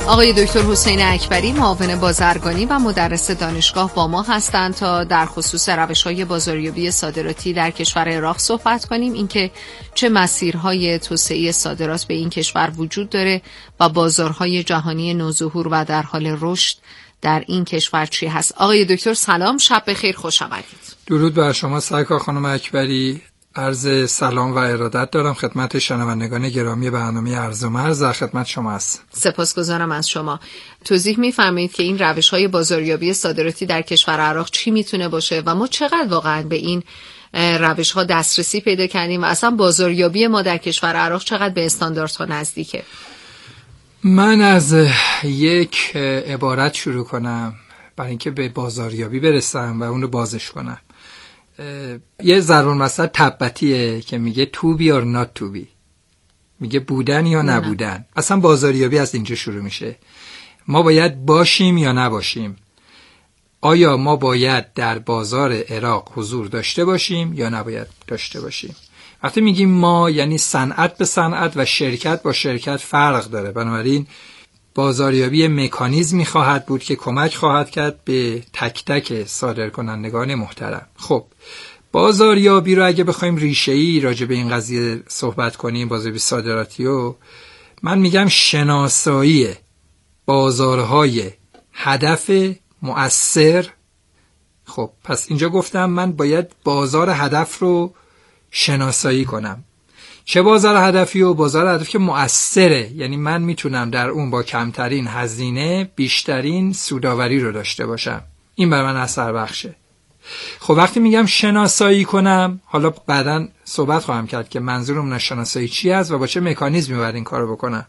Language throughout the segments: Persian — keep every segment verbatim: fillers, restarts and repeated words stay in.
آقای دکتر حسین اکبری، معاون بازرگانی و مدرس دانشگاه با ما هستند تا در خصوص روش‌های بازاریابی صادراتی در کشور عراق صحبت کنیم، اینکه چه مسیرهای توسعه صادرات به این کشور وجود داره و بازارهای جهانی نوظهور و در حال رشد در این کشور چی هست. آقای دکتر سلام، شب بخیر، خوش آمدید. درود بر شما سرکار خانم اکبری. عرض سلام و ارادت دارم خدمت شنوندگان گرامی برنامه عرض و مرز. در خدمت شما هستم. سپاسگزارم از شما. توضیح می‌فرمایید که این روش‌های بازاریابی صادراتی در کشور عراق چی میتونه باشه و ما چقدر واقعا به این روش‌ها دسترسی پیدا کردیم و اصلا بازاریابی ما در کشور عراق چقدر به استانداردها نزدیکه؟ من از یک عبارت شروع کنم برای اینکه به بازاریابی برسم و اون رو بازش کنم. یه ضرب المثل تبتیه که میگه تو بی اور نات تو بی، میگه بودن یا نبودن. نه. اصلا بازاریابی از اینجا شروع میشه. ما باید باشیم یا نباشیم. آیا ما باید در بازار عراق حضور داشته باشیم یا نباید داشته باشیم؟ وقتی میگیم ما، یعنی صنعت به صنعت و شرکت با شرکت فرق داره. بنابراین بازاریابی مکانیزمی خواهد بود که کمک خواهد کرد به تک تک صادرکنندگان محترم. خب بازاریابی رو اگه بخوایم ریشه‌ای راجع به این قضیه صحبت کنیم، بازاریابی صادراتی رو، من میگم شناسایی بازارهای هدف مؤثر. خب پس اینجا گفتم من باید بازار هدف رو شناسایی کنم. چه بازار هدفی؟ و بازار هدفی که مؤثره، یعنی من میتونم در اون با کمترین هزینه بیشترین سوداوری رو داشته باشم. این برای من اثر بخشه. خب وقتی میگم شناسایی کنم، حالا بعداً صحبت خواهم کرد که منظورم از شناسایی چی است و با چه مکانیزمی باید این کارو بکنم.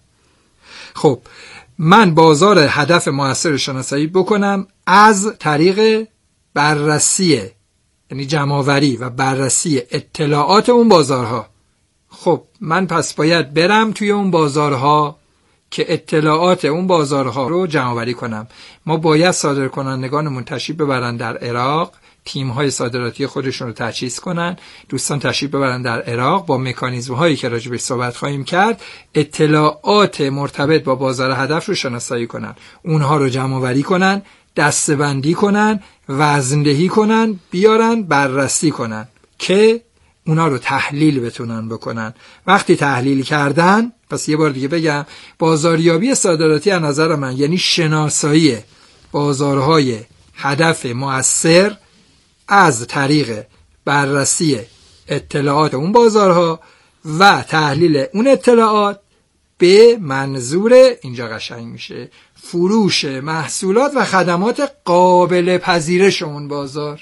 خب من بازار هدف مؤثر رو شناسایی بکنم از طریق بررسی، یعنی جمع‌آوری و بررسی اطلاعات اون بازارها. خب من پس باید برم توی اون بازارها که اطلاعات اون بازارها رو جمع‌آوری کنم. ما باید صادرکنندگانمون تشریف ببرن در عراق، تیم‌های صادراتی خودشون رو تجهیز کنن، دوستان تشریف ببرن در عراق، با مکانیزم‌هایی که راجع بهش صحبت خواهیم کرد اطلاعات مرتبط با بازار هدف رو شناسایی کنن، اونها رو جمع‌آوری کنن، دسته‌بندی کنن، وزندهی کنن، بیارن بررسی کنن که اونا رو تحلیل بتونن بکنن. وقتی تحلیل کردن، پس یه بار دیگه بگم، بازاریابی صادراتی از نظر من یعنی شناسایی بازارهای هدف مؤثر از طریق بررسی اطلاعات اون بازارها و تحلیل اون اطلاعات به منظور، اینجا قشنگ میشه، فروش محصولات و خدمات قابل پذیرش اون بازار.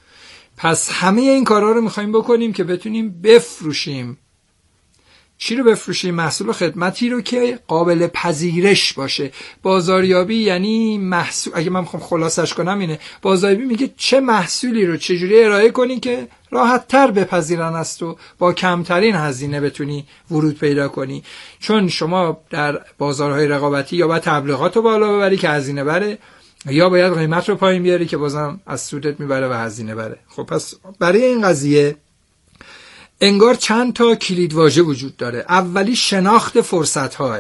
پس همه این کارها رو میخوایم بکنیم که بتونیم بفروشیم. چی رو بفروشیم؟ محصول و خدمتی رو که قابل پذیرش باشه. بازاریابی یعنی محصول، اگه من بخوام خلاصش کنم اینه، بازاریابی میگه چه محصولی رو چجوری ارائه کنی که راحت تر بپذیرن است و با کمترین هزینه بتونی ورود پیدا کنی. چون شما در بازارهای رقابتی یا باید تبلیغات رو بالا ببری که هزینه بره، یا باید قیمت رو پایین بیاری که بازم از سودت میبره و هزینه بره. خب پس برای این قضیه انگار چند تا کلیدواژه وجود داره. اولی شناخت فرصت‌ها.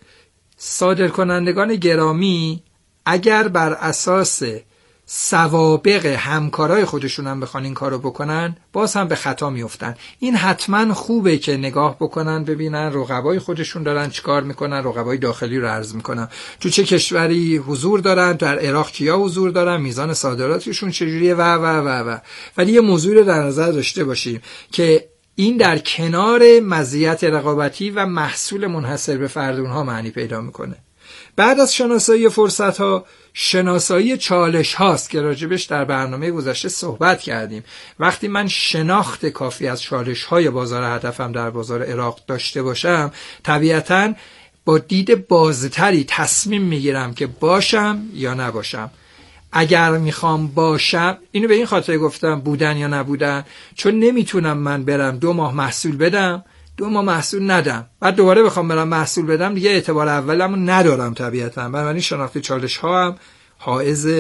صادرکنندگان گرامی اگر بر اساس سوابق همکارای خودشون هم بخوان این کارو بکنن، باز هم به خطا میافتن. این حتما خوبه که نگاه بکنن، ببینن رقبای خودشون دارن چیکار میکنن، رقبای داخلی رو عرض میکنن، تو چه کشوری حضور دارن، در عراق کیا حضور دارن، میزان صادراتشون چجوریه و و و و ولی یه موضوعی رو در نظر داشته باشیم که این در کنار مزیت رقابتی و محصول منحصر به فرد اونها معنی پیدا میکنه. بعد از شناسایی فرصت‌ها، شناسایی چالش هاست که راجبش در برنامه گذشته صحبت کردیم. وقتی من شناخت کافی از چالش های بازار هدفم در بازار عراق داشته باشم، طبیعتاً با دید بازتری تصمیم میگیرم که باشم یا نباشم. اگر میخوام باشم، اینو به این خاطر گفتم بودن یا نبودن، چون نمیتونم من برم دو ماه محصول بدم، دو ماه محصول ندم، بعد دوباره بخوام برم محصول بدم، دیگه اعتبار اولمو ندارم طبیعتاً. بنابراین شناخت چالش ها هم حائز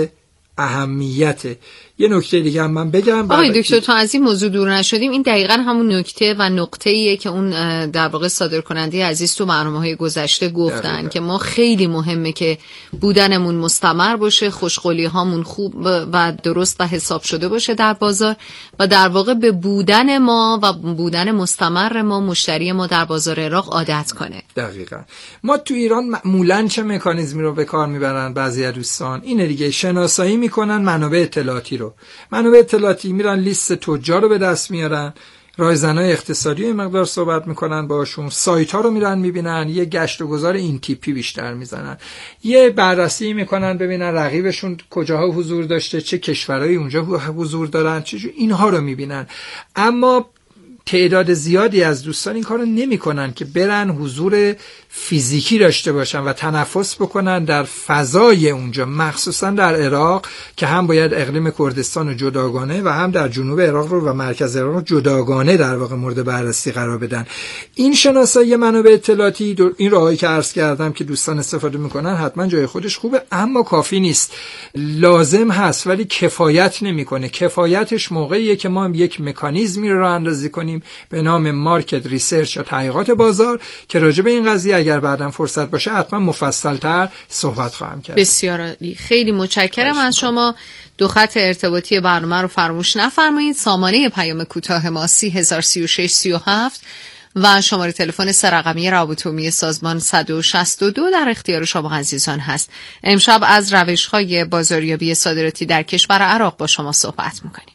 اهمیت. یه نکته دیگه هم من بگم. آقای دکتر تا از این موضوع دور نشدیم، این دقیقاً همون نکته و نقطه‌ایه که اون در واقع صادرکننده عزیز تو برنامه‌های گذشته گفتن دقیقا. که ما خیلی مهمه که بودنمون مستمر باشه، خوشقولی هامون خوب و درست و حساب شده باشه در بازار و در واقع به بودن ما و بودن مستمر ما مشتری ما در بازار عراق عادت کنه. دقیقاً. ما تو ایران معمولاً چه مکانیزمی رو به کار میبرن بعضی از دوستان؟ اینه دیگه، شناسایی میکنن منابع اطلاعاتی رو. منابع اطلاعاتی میرن لیست تجار رو به دست میارن، رایزنای اقتصادی یه مقدار صحبت میکنن باشون، سایت ها رو میرن میبینن، یه گشت و گذار این تیپی بیشتر میزنن، یه بررسی میکنن ببینن رقیبشون کجاها حضور داشته، چه کشورهایی اونجا حضور دارن، چه اینها رو میبینن. اما تعداد زیادی از دوستان این کارو نمیکنن که برن حضور فیزیکی داشته باشن و تنفس بکنن در فضای اونجا، مخصوصا در عراق که هم باید اقلیم کردستان رو جداگانه و هم در جنوب عراق رو و مرکز عراق رو جداگانه در واقع مورد بررسی قرار بدن. این شناسایی منابع اطلاعاتی، این راهایی که عرض کردم که دوستان استفاده میکنن حتما جای خودش خوبه، اما کافی نیست. لازم هست ولی کفایت نمیکنه. کفایتش موقعیه که ما یک مکانیزمی رو راه اندازی کنیم به نام مارکت ریسرچ یا تحقیقات بازار که راجع به این قضیه اگر بعداً فرصت باشه حتما مفصل‌تر صحبت خواهم کرد. بسیار عالی، خیلی متشکرم از شما. دو خط ارتباطی برنامه رو فراموش نفرمایید. سامانه پیام کوتاه ما سی هزار سی و شش سی و هفت و شماره تلفن سه رقمی روابط عمومی سازمان صد و شصت و دو در اختیار شما عزیزان هست. امشب از روش‌های بازاریابی صادراتی در کشور عراق با شما صحبت می‌کنیم.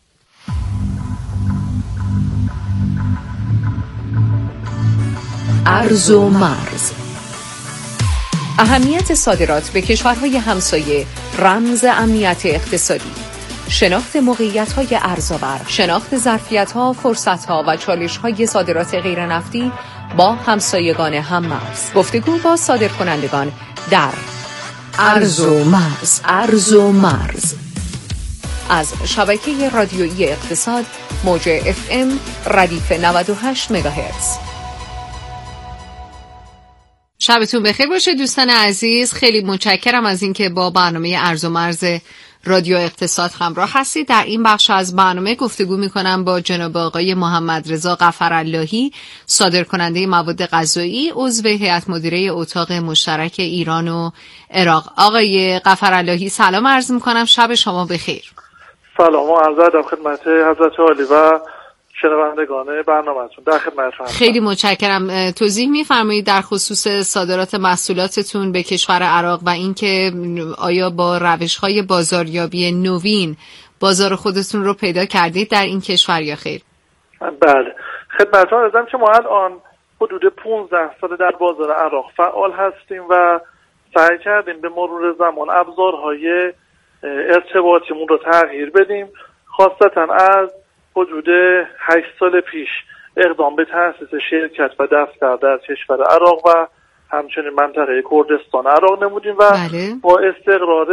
ارز و مرز. اهمیت صادرات به کشورهای همسایه رمز امنیت اقتصادی. شناخت موقعیت‌های ارزآور، شناخت ظرفیت‌ها، فرصت‌ها و چالش‌های صادرات غیرنفتی با همسایگان هم‌مرز. گفتگو با صادرکنندگان در ارز و مرز. ارز و مرز از شبکه رادیویی اقتصاد، موج اف ام ردیف نود و هشت مگاهرتز. شبتون بخیر باشه دوستان عزیز. خیلی متشکرم از اینکه با برنامه ارز و مرز رادیو اقتصاد همراه هستید. در این بخش از برنامه گفتگو میکنم با جناب آقای محمد رضا غفراللهی، صادرکننده مواد غذایی، عضو هیئت مدیره اتاق مشترک ایران و عراق. آقای غفراللهی سلام عرض میکنم، شب شما بخیر. سلام و عرض ادب خدمت حضرت عالی و شنوندگان برنامه‌تون. در خدمتتون. خیلی متشکرم. توضیح می‌فرمایید در خصوص صادرات محصولاتتون به کشور عراق و اینکه آیا با روش‌های بازاریابی نوین بازار خودتون رو پیدا کردید در این کشور یا خیر؟ بله، خدمتتون عرضم که ما الان حدود پانزده سال در بازار عراق فعال هستیم و سعی کردیم به مرور زمان ابزارهای ارتباطیمون رو تغییر بدیم. خاصتاً از حدود هشت سال پیش اقدام به تأسیس شرکت و دفتر در کشور عراق و همچنین منطقه کردستان عراق نمودیم و بله. با استقرار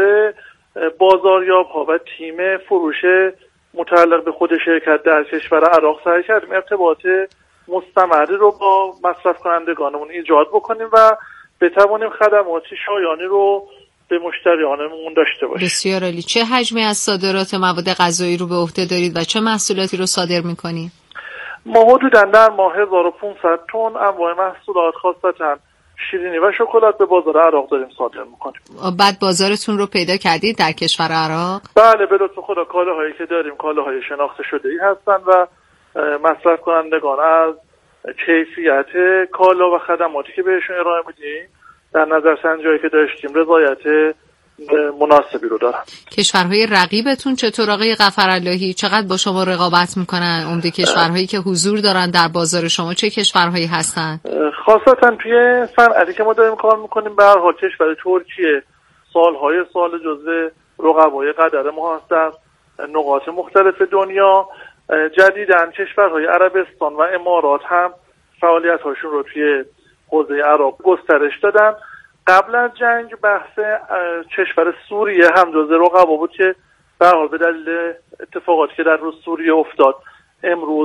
بازاریاب ها و تیم فروش متعلق به خود شرکت در کشور عراق سعی کردیم ارتباط مستمری رو با مصرف کنندگانمون ایجاد بکنیم و بتوانیم خدماتی شایانی رو به مشتریانمون داشته باشیم. بسیار عالی. چه حجمی از صادرات مواد غذایی رو به عهده دارید و چه محصولاتی رو صادر می‌کنید؟ ما حدوداً در ماه هزار و پانصد تن انواع محصولات خاصتاً شیرینی و شکلات به بازار عراق داریم صادر می‌کنیم. بعد بازارتون رو پیدا کردید در کشور عراق؟ بله، به لطف خدا کالاهایی که داریم کالاهای شناخته شده‌ای هستند و مصرف کنندگان از کیفیت کالا و خدماتی که بهشون ارائه میدیم در نظر سنجی که داشتیم رضایت مناسبی رو دارن. کشورهای رقیبتون چطور آقای غفراللهی؟ چقدر با شما رقابت میکنن؟ عمده کشورهایی که حضور دارن در بازار شما چه کشورهایی هستن؟ خاصتا توی صنعتی که ما داریم کار میکنیم به هر حال کشور ترکیه سالهای سال جزو رقبای قدر ما هست در نقاط مختلف دنیا. جدیداً کشورهای عربستان و امارات هم فعالیت‌هاشون رو توی حوزه عراق گسترش دادن. قبل از جنگ بحث کشور سوریه هم جزو رقبا بود که به هر حال به دلیل اتفاقاتی که در روز سوریه افتاد امروز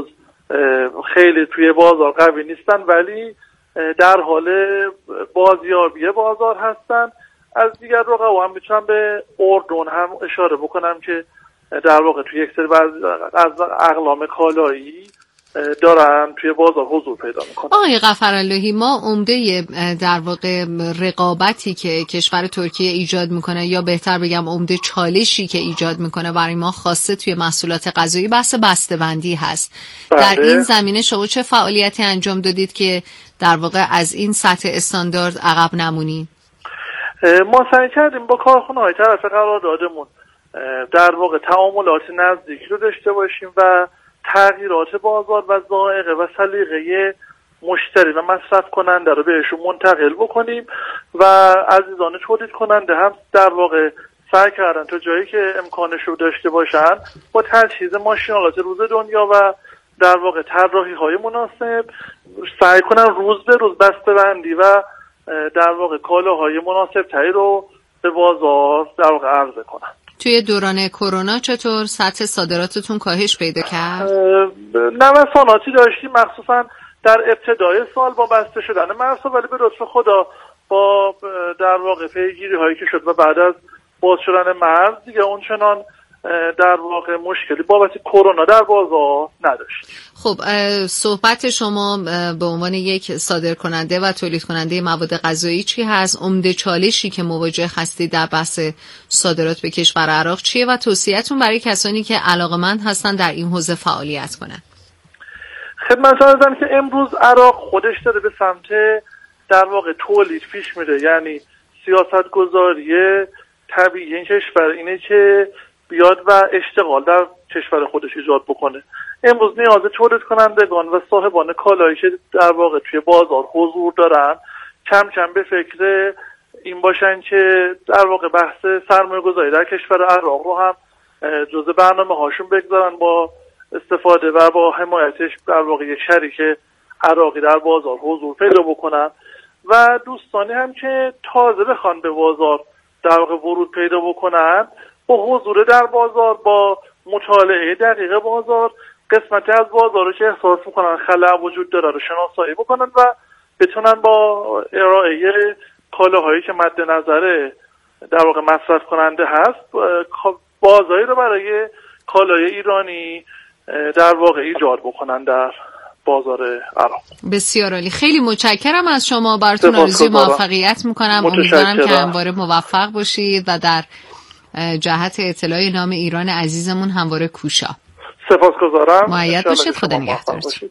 خیلی توی بازار قوی نیستن ولی در حال بازیابی بازار هستن. از دیگر رقبا هم میتونم به اردن هم اشاره بکنم که در واقع توی یک سری از اقلام کالایی دارن توی بازار حضور پیدا میکنن. آقای غفراللهی، ما عمده در واقع رقابتی که کشور ترکیه ایجاد میکنه، یا بهتر بگم عمده چالشی که ایجاد میکنه برای ما خاصه توی محصولات غذایی، بحث بسته‌بندی هست. بله. در این زمینه شما چه فعالیتی انجام دادید که در واقع از این سطح استاندارد عقب نمونید؟ ما سعی کردیم با کارخونه‌های طرف قراردادمون در واقع تعاملات نزدیکی رو داشته باشیم و تغییرات بازار و ذائقه و سلیقه مشتری و مصرف کننده رو بهشون منتقل بکنیم و عزیزان تولید کننده هم در واقع سعی کردن تا جایی که امکانش رو داشته باشن با تجهیز ماشینالات روز دنیا و در واقع طراحی های مناسب سعی کنن روز به روز بسته‌بندی و در واقع کالاهای مناسب تری رو به بازار در واقع عرضه کنن. توی دوران کرونا چطور سطح صادراتتون کاهش پیدا کرد؟ نوساناتی داشتیم، مخصوصا در ابتدای سال با بسته شدن مرزها، ولی به لطف خدا با در واقع پیگیری هایی که شد و بعد از باز شدن مرز دیگه اونچنان در واقع مشکلی بابت کرونا در بازار نداشتیم. خب صحبت شما به عنوان یک صادر کننده و تولید کننده مواد غذایی چی هست؟ عمده چالشی که مواجه هستید در بحث صادرات به کشور عراق چیه و توصیه‌تون برای کسانی که علاقه‌مند هستن در این حوزه فعالیت کنن؟ خدمت عرضم که امروز عراق خودش داره به سمت در واقع تولید پیش میره، یعنی سیاست گذاری طبیعی این کشور اینه که بیاد و اشتغال در کشور خودش ایجاد بکنه. امروز نیاز تولید کنندگان و صاحبان کالایی که در واقع توی بازار حضور دارن کم کم به فکر این باشن که در واقع بحث سرمایه گذاری در کشور عراق رو هم جزء برنامه هاشون بگذارن با استفاده و با حمایتش در واقع یک شریک عراقی در بازار حضور پیدا بکنن و دوستانی هم که تازه بخوان به بازار در واقع ورود پیدا بکنن با حضور در بازار با مطالعه دقیق بازار قسمتی از بازار رو که احساس میکنن خلأ وجود داره رو شناسایی بکنن و بتونن با ارائه کالاهایی که مد نظر در واقع مصرف کننده هست بازاری رو برای کالای ایرانی در واقع ایجاد بکنن در بازار عراق. بسیار عالی، خیلی متشکرم از شما، براتون آرزوی موفقیت میکنم. امیدوارم که همواره موفق باشید و در جهت اطلاع نام ایران عزیزمون همواره کوشا. سپاسگزارم. مؤید باشید. خدا نگهدارتون.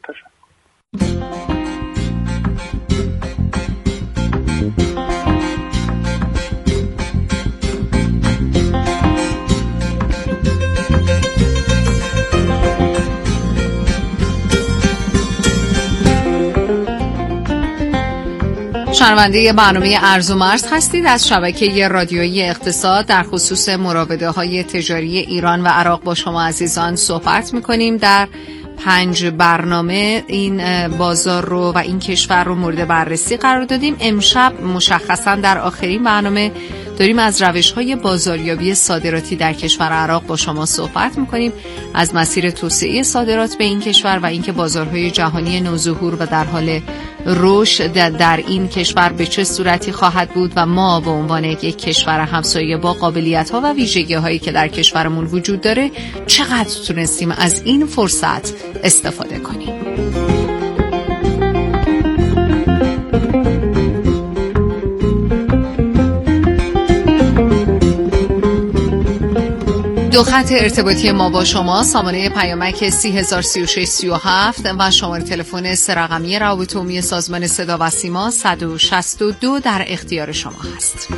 شنونده برنامه ارز و مرز هستید از شبکه رادیویی اقتصاد. در خصوص مراوده های تجاری ایران و عراق با شما عزیزان صحبت میکنیم. در پنج برنامه این بازار رو و این کشور رو مورد بررسی قرار دادیم. امشب مشخصا در آخرین برنامه داریم از روش‌های بازاریابی صادراتی در کشور عراق با شما صحبت می‌کنیم، از مسیر توسعه صادرات به این کشور و اینکه بازارهای جهانی نوظهور و در حال رشد در این کشور به چه صورتی خواهد بود و ما به عنوان یک کشور همسایه با قابلیت‌ها و ویژگی‌هایی که در کشورمون وجود داره چقدر تونستیم از این فرصت استفاده کنیم. دو خط ارتباطی ما با شما، سامانه پیامک سی هزار سی و شش سی و هفت و شماره تلفن سه رقمی روابط عمومی سازمان صدا و سیما صد و شصت و دو در اختیار شما هست.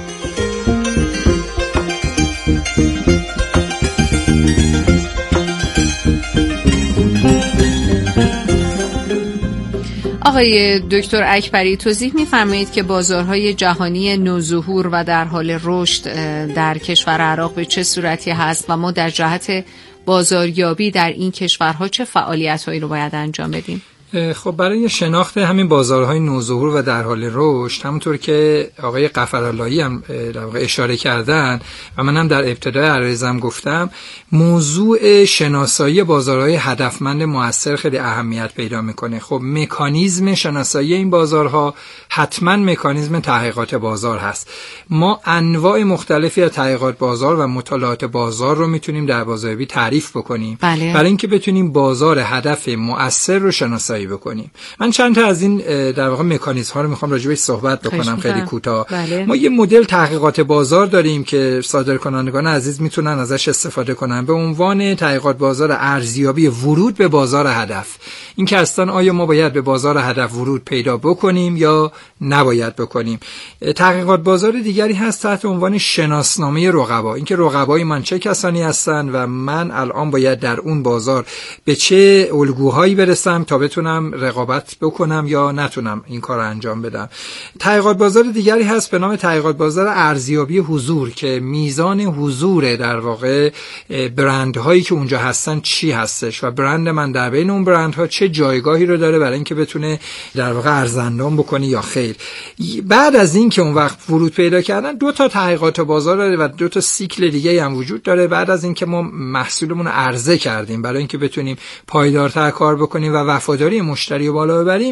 آقای دکتر اکبری توضیح می‌فرمایید که بازارهای جهانی نوظهور و در حال رشد در کشور عراق به چه صورتی هست و ما در جهت بازاریابی در این کشورها چه فعالیت‌هایی رو باید انجام بدیم؟ خب برای شناخت همین بازارهای نوظهور و در حال رشد، همونطور که آقای غفراللهی هم در واقع اشاره کردن و منم در ابتدای عرایزم گفتم، موضوع شناسایی بازارهای هدفمند مؤثر خیلی اهمیت پیدا میکنه. خب مکانیزم شناسایی این بازارها حتما مکانیزم تحقیقات بازار هست. ما انواع مختلفی از تحقیقات بازار و مطالعات بازار رو میتونیم در بازاریابی تعریف بکنیم. بله. برای اینکه بتونیم بازار هدف مؤثر رو شناسایی بکنیم. من چند تا از این در واقع مکانیزم ها رو میخوام راجع بهش صحبت بکنم خیلی کوتاه. بله. ما یه مدل تحقیقات بازار داریم که صادرکنندگان عزیز میتونن ازش استفاده کنن به عنوان تحقیقات بازار ارزیابی ورود به بازار هدف. این که اصلا آیا ما باید به بازار هدف ورود پیدا بکنیم یا نباید بکنیم. تحقیقات بازار دیگری هست تحت عنوان شناسنامه رقبا. اینکه رقبای من چه کسانی هستن و من الان باید در اون بازار به چه الگوهایی برسم تا بتونم رقابت بکنم یا نتونم این کار رو انجام بدم. تحقیقات بازار دیگری هست به نام تحقیقات بازار ارزیابی حضور که میزان حضور در واقع برندهایی که اونجا هستن چی هستش و برند من در بین اون برندها چه جایگاهی رو داره برای اینکه بتونه در واقع ارزندام بکنه یا خیر. بعد از این که اون وقت ورود پیدا کردن، دو تا تحقیقات بازار داره و دو تا سیکل دیگه هم وجود داره. بعد از این که ما محصولمون رو عرضه کردیم برای اینکه بتونیم پایدارتر کار بکنیم و وفاداری مشتری رو بالا ببریم،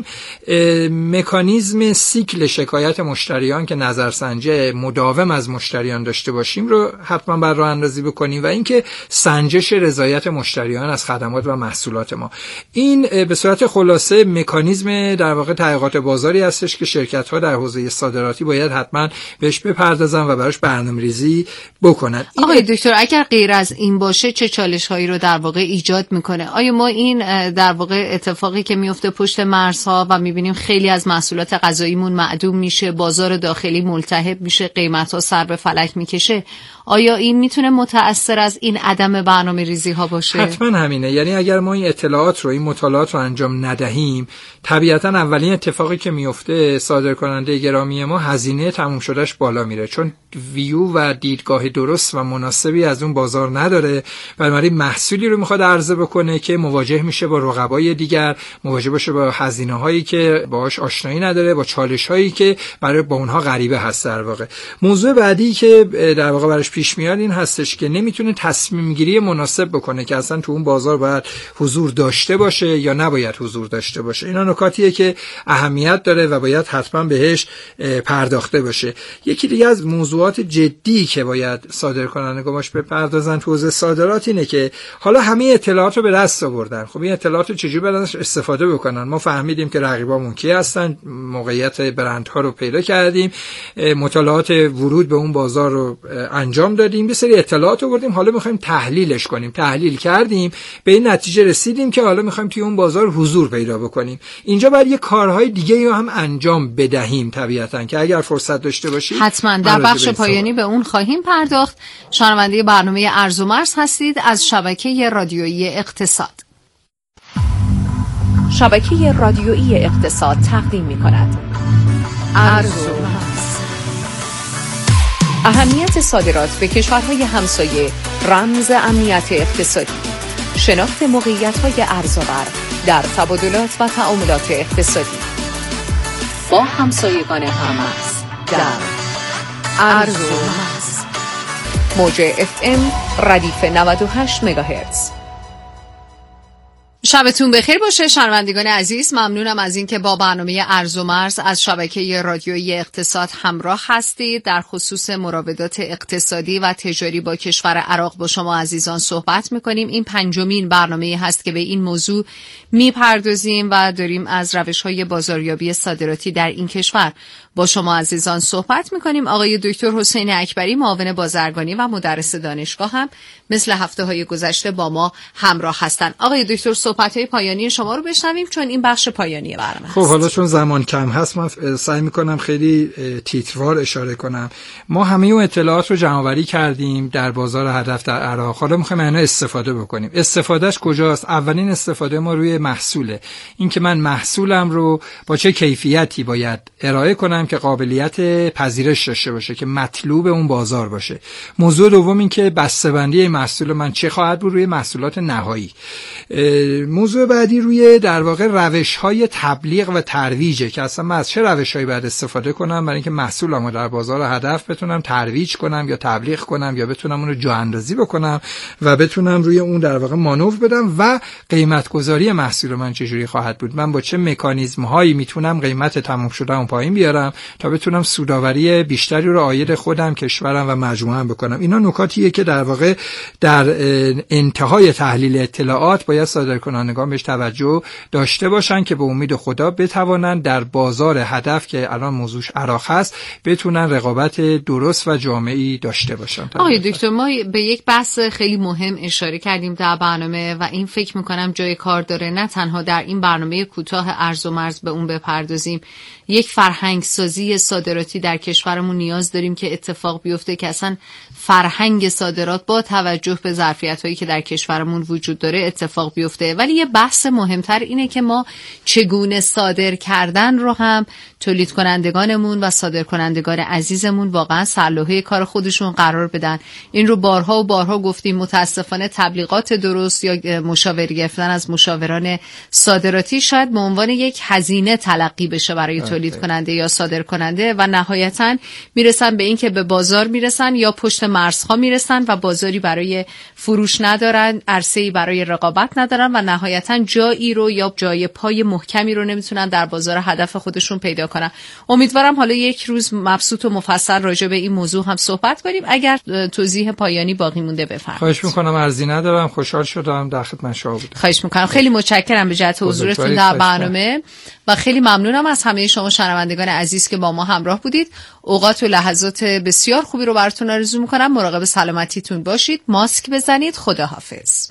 مکانیزم سیکل شکایت مشتریان که نظرسنجی مداوم از مشتریان داشته باشیم رو حتما بر راه اندازی بکنیم و اینکه سنجش رضایت مشتریان از خدمات و محصولات ما. این به صورت خلاصه مکانیزم در واقع تحقیقات بازاری هستش که شرکت‌ها در حوزه صادراتی باید حتما بهش بپردازن و براش برنامه‌ریزی بکنن. آقای دکتر اگر غیر از این باشه چه چالش‌هایی رو در واقع ایجاد میکنه؟ آیا ما این در واقع اتفاقی که میفته پشت مرزها و میبینیم خیلی از محصولات غذاییمون معدوم میشه، بازار داخلی ملتهب میشه، قیمت‌ها سر به فلک میکشه، آیا این میتونه متأثر از این عدم برنامه‌ریزی ها باشه؟ حتما همینه. یعنی اگر ما این اطلاعات رو این مطالعات رو انجام ندهیم، طبیعتا اولین اتفاقی که میفته صادرکننده گرامی ما هزینه تموم شدهش بالا میره، چون ویو و دیدگاه درست و مناسبی از اون بازار نداره. بنابراین محصولی رو میخواد عرضه بکنه که مواجه میشه با رقبای دیگر، مواجه بشه با هزینه هایی که باهاش آشنایی نداره، با چالش هایی که برای با اونها غریبه هست. در واقع موضوع بعدی که در واقع براش پیش میاد این هستش که نمیتونه تصمیم گیری مناسب بکنه که اصلا تو اون بازار باید حضور داشته باشه یا نباید حضور داشته باشه. اینا نکاتیه که اهمیت داره و باید حتما بهش پرداخته باشه. یکی دیگه از موضوعات جدی که باید صادرکنندگان باش بپردازن تو حوزه صادرات اینه که حالا همه اطلاعات رو به دست آوردن، خب این اطلاعات رو چجوری بدنش استفاده بکنن؟ ما فهمیدیم که رقیبامون کی هستن، موقعیت برندها رو پیدا کردیم، مطالعات ورود به اون بازار رو انجام دادیم، یه سری اطلاعات آوردیم، حالا می‌خوایم تحلیلش کنیم. تحلیل کردیم، به این نتیجه رسیدیم که حالا می‌خوایم توی اون بازار حضور پیدا بکنیم. اینجا باید یه کارهای دیگه رو هم انجام بدهیم طبیعتاً که اگر فرصت داشته باشید حتما در بخش پایانی به اون خواهیم پرداخت. شنونده برنامه ارز و مرز هستید از شبکه رادیویی اقتصاد. شبکه رادیویی اقتصاد تقدیم می‌کند ارز و مرز. اهمیت صادرات به کشورهای همسایه رمز امنیت اقتصادی. شناخت موقعیت‌های ارزآور در تبادلات و تعاملات اقتصادی با همسایگان هم‌مرز در ارز و مرز. موج اف ام ردیف نود و هشت مگاهرتز. شبتون بخیر باشه شنوندگان عزیز. ممنونم از اینکه با برنامه ارز و مرز از شبکه رادیویی اقتصاد همراه هستید. در خصوص مراودات اقتصادی و تجاری با کشور عراق با شما عزیزان صحبت میکنیم. این پنجمین برنامه هست که به این موضوع میپردازیم و داریم از روش‌های بازاریابی صادراتی در این کشور با شما عزیزان صحبت میکنیم. آقای دکتر حسین اکبری معاون بازرگانی و مدرس دانشگاه هم مثل هفته‌های گذشته با ما همراه هستند. آقای دکتر صحبت‌های پایانی شما رو بشنویم چون این بخش پایانی برنامه است. خب حالا چون زمان کم هست من سعی میکنم خیلی تیتروار اشاره کنم. ما همه اون اطلاعات رو جمع‌آوری کردیم در بازار هدف در عراق. حالا میخوایم اینا استفاده بکنیم. استفادهش کجاست؟ اولین استفاده ما روی محصوله. این که من محصولم رو با چه کیفیتی باید ارائه کنم که قابلیت پذیرش داشته باشه، که مطلوب اون بازار باشه. موضوع دوم این که بسته‌بندی محصول من چه خواهد بود روی محصولات نهایی. موضوع بعدی روی در واقع روش‌های تبلیغ و ترویجه که اصلا من از چه روش‌هایی باید استفاده کنم برای اینکه محصولمو در بازار هدف بتونم ترویج کنم یا تبلیغ کنم یا بتونم اون رو جا اندازی بکنم و بتونم روی اون در واقع مانور بدم و قیمت گذاری محصول من چجوری خواهد بود. من با چه مکانیزم هایی میتونم قیمت تمام شده اون پایین بیارم تا بتونم سودآوری بیشتری رو عاید خودم، کشورم و مجموعه‌ام بکنم. اینا نکاتیه که در واقع در انتهای تحلیل اطلاعات باید صادرکنندگان بهش توجه داشته باشن که به امید خدا بتوانن در بازار هدف که الان موضوعش عراق هست بتونن رقابت درست و جامعی داشته باشن. آقای دکتر، ما به یک بحث خیلی مهم اشاره کردیم در برنامه و این فکر میکنم جای کار داره نه تنها در این برنامه کوتاه عرض و مرز به اون بپردازیم. یک فرهنگ سازی صادراتی در کشورمون نیاز داریم که اتفاق بیفته که اصلا فرهنگ صادرات با توجه به ظرفیت‌هایی که در کشورمون وجود داره اتفاق بیفته. ولی یه بحث مهمتر اینه که ما چگونه صادر کردن رو هم تولید کنندگانمون و صادر کنندگان عزیزمون واقعا سرلوحه کار خودشون قرار بدن. این رو بارها و بارها گفتیم. متاسفانه تبلیغات درست یا مشاوره گرفتن از مشاوران صادراتی شاید به عنوان یک هزینه تلقی بشه برای تولید کننده یا صادر کننده و نهایتاً میرسن به این که به بازار میرسن یا پشت مرزها میرسن و بازاری برای فروش ندارن، عرصه‌ای برای رقابت ندارن و نهایتاً جایی رو یا جای پای محکمی رو نمیتونن در بازار هدف خودشون پیدا کنن. امیدوارم حالا یک روز مبسوط و مفصل راجع به این موضوع هم صحبت کنیم. اگر توضیح پایانی باقی مونده بفرمایید. خواهش میکنم. عرضی ندارم. خوشحال شدم در خدمت شما بودم. خواهش میکنم. خیلی متشکرم به جهت حضورتون در برنامه و خیلی ممنونم از همه شما شنوندگان عزیز که با ما همراه بودید. اوقات و لحظات بسیار خوبی رو براتون آرزو میکنم. مراقب سلامتیتون باشید. ماسک بزنید. خداحافظ.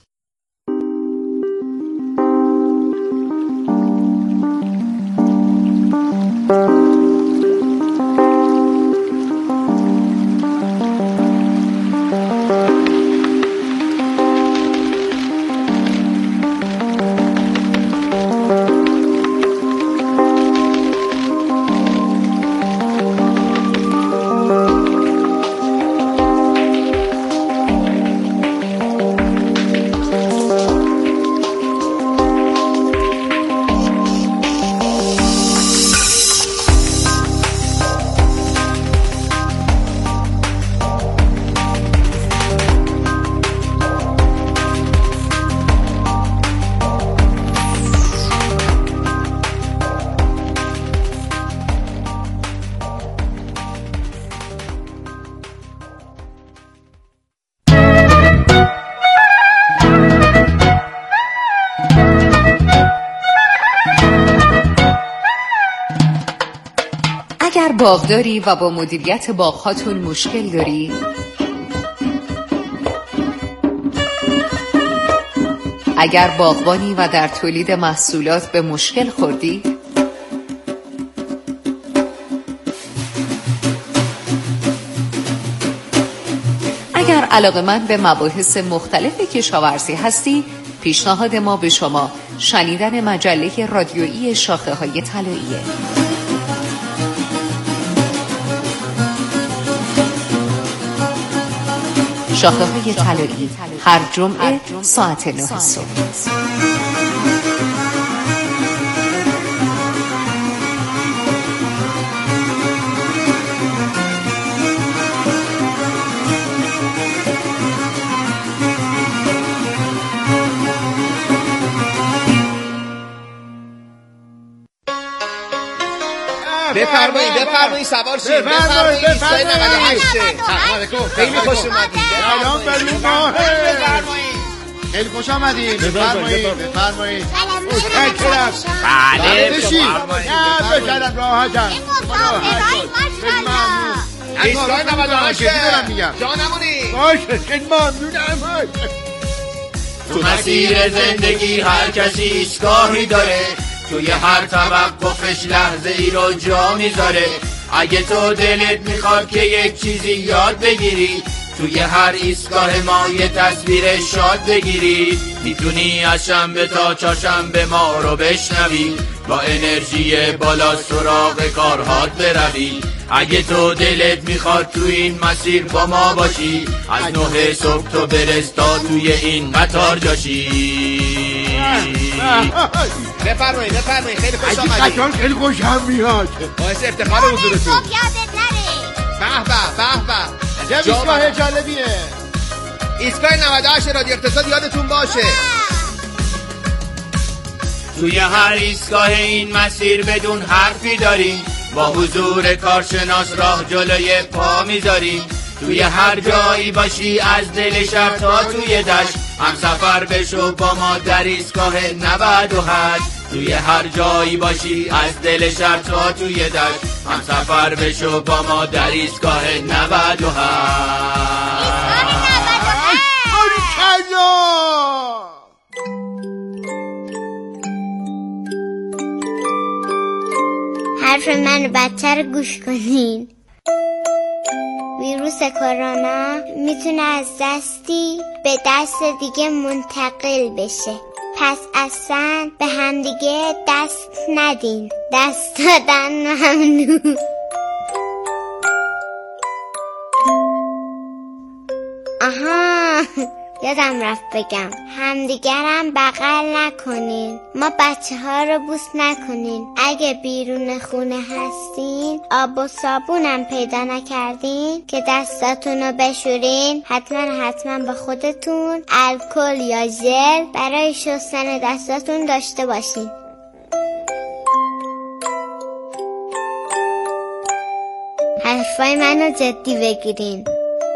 باغداری و با مدیریت باغ‌هاتون مشکل داری؟ اگر باغبانی و در تولید محصولات به مشکل خوردی؟ اگر علاقه‌مند به مباحث مختلف کشاورزی هستی، پیشنهاد ما به شما شنیدن مجله رادیویی شاخه‌های طلاییه. شاخه‌های طلایی هر جمعه ساعت نه صبح. بفرمایید بفرمایید سوار شید. بفرمایید بفرمایید خیلی خوش اومدید. سلام بر شما. بفرمایید. خیلی خوش آمدید. بفرمایید بفرمایید. متشکرم. بله بشین. نه بشرم راحتم. ایستگاه نود و هشت دارم میگم. جانمونی. باشه خیلی ممنونم. تو مسیر زندگی هر کسی ایستگاهی داره، توی هر توقفش لحظه ای رو جا میذاره. اگه تو دلت میخواد که یک چیزی یاد بگیری، توی هر ایستگاه ما یه تصویر شاد بگیری. میتونی از شنبه تا چهارشنبه ما رو بشنوی، با انرژی بالا سراغ کارهات بروی. اگه تو دلت میخواد تو این مسیر با ما باشی، از نه صبح تو برس تا توی این قطار جاشی. بفرمایید بفرمایید خیلی خوش آمدید. قطار خیلی خوشم میاد. باعث افتخار حضورتون. یادت نره. به به به به. چه ایستگاه جالبیه. ایستگاه نود و هشت رادیو اقتصاد یادتون باشه. توی هر ایستگاه این مسیر بدون حرفی داریم، با حضور کارشناس راه جلوی پا میذاریم. توی هر جایی باشی از دل شهر تا توی دشت، هم سفر بشو با ما در ایستگاه نود و هشت. توی هر جایی باشی از دل شهر تا توی دشت، هم سفر بشو با ما در ایستگاه نود و هشت. حرف من بدتر گوش کنین. ویروس کرونا میتونه از دستی به دست دیگه منتقل بشه، پس اصلا به همدیگه دست ندین. دست دادن ممنوع. آها یادم رفت بگم، همدیگرم بغل نکنین. ما بچه ها رو بوس نکنین. اگه بیرون خونه هستین آب و صابونم پیدا نکردین که دستاتون رو بشورین، حتما حتما با خودتون الکل یا ژل برای شستن دستاتون داشته باشین. حرفای منو جدی بگیرین.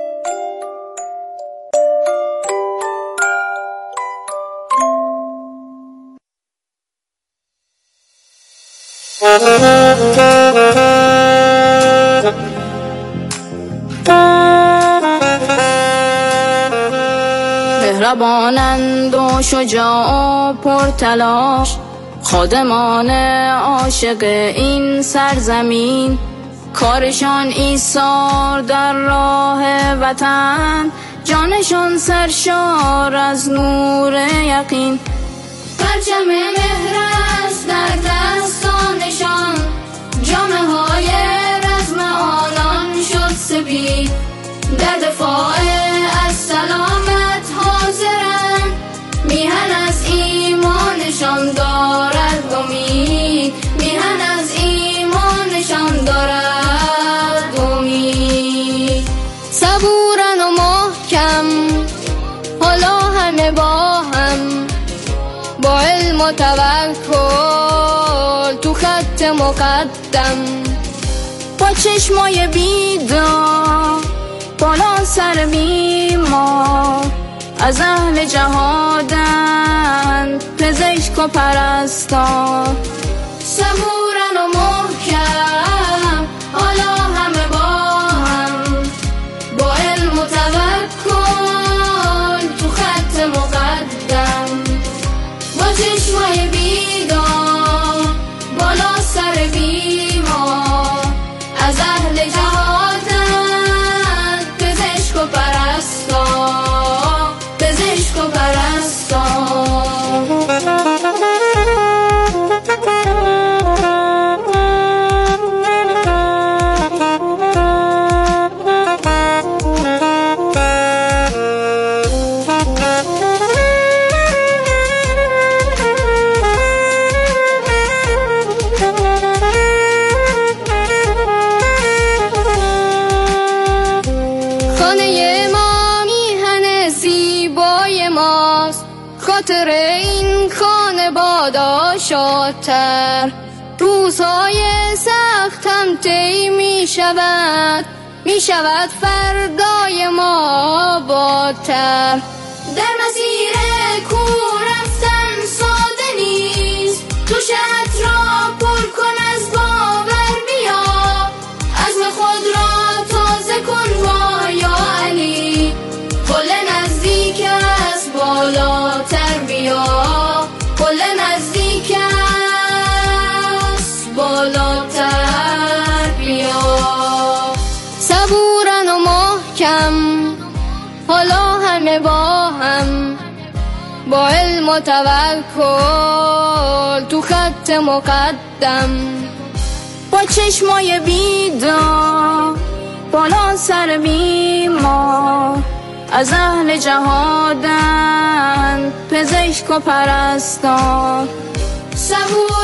مهربانند و شجاع و پرتلاش، خادمان عاشق این سرزمین، کارشان ایثار در راه وطن، جانشان سرشار از نور یقین. پرچم مهر است در دستانشان، جامه های رزم آنان شد سپید، در دفاع از سلامت حاضرند، میهن از ایمانشان دارد امید، میهن از ایمانشان دارد امید. صبورن و محکم حالا همه با هم، با علم و توکل تو خط مقدم، با چشمای بیدار بالا سر بیمار، از اهل جهادن پزشک و پرستار. صبورن و محکم حالا همه با هم، با علم و توکل تو خط مقدم، با چشمای بیدار بالا سر بیمار، از اهل جهادن پزشک و پرستار، پزشک و پرستار. خاطر این خانه بادا شادتر، روزهای سخت هم طی می شود، می شود فردای ما بادتر. در مسیر کور رفتن ساده نیست، تو شهر را پر کن از باور بیا، عزم خود را تازه کن با یا علی، قل نزدیک است بالاتر بیا، قل نزدیک است بالاتر بیا. صبورن و محکم حالا همه با هم، با علم و توکل تو خط مقدم، با چشمای بیدار بالا سر بیمار، از اهل جهادن پزشک و پرستار. صبور